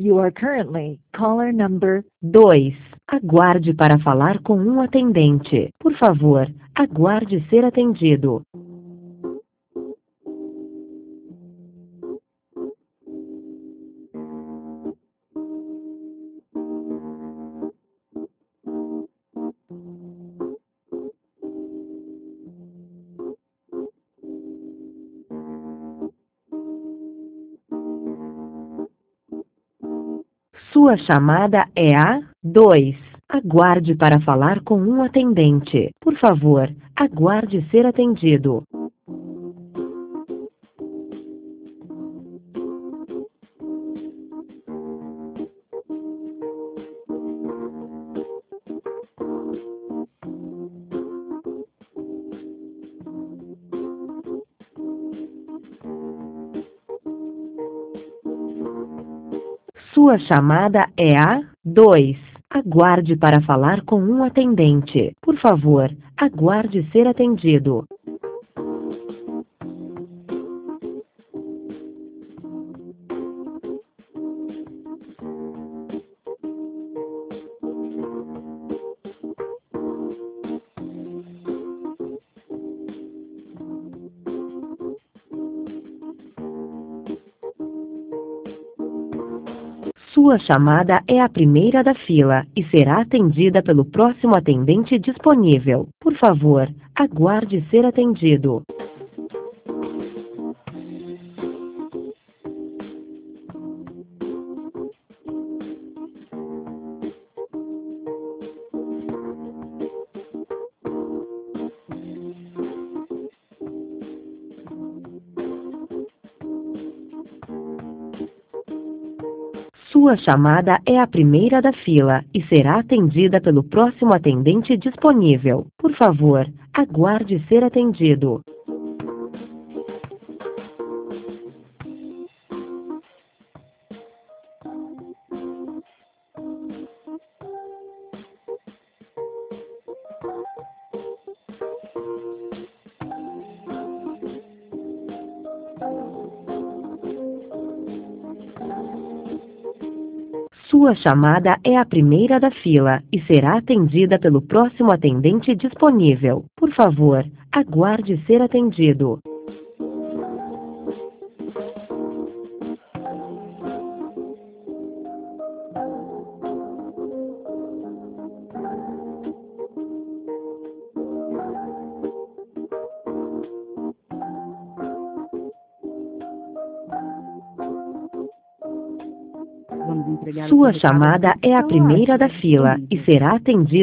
You are currently caller number 2. Aguarde para falar com um atendente. Por favor, aguarde ser atendido. Sua chamada é a 2. Aguarde para falar com um atendente. Por favor, aguarde ser atendido. Sua chamada é a 2. Aguarde para falar com um atendente. Por favor, aguarde ser atendido. Sua chamada é a primeira da fila e será atendida pelo próximo atendente disponível. Por favor, aguarde ser atendido. Sua chamada é a primeira da fila e será atendida pelo próximo atendente disponível. Por favor, aguarde ser atendido. Sua chamada é a primeira da fila e será atendida pelo próximo atendente disponível. Por favor, aguarde ser atendido. Sua chamada é a primeira da fila e será atendida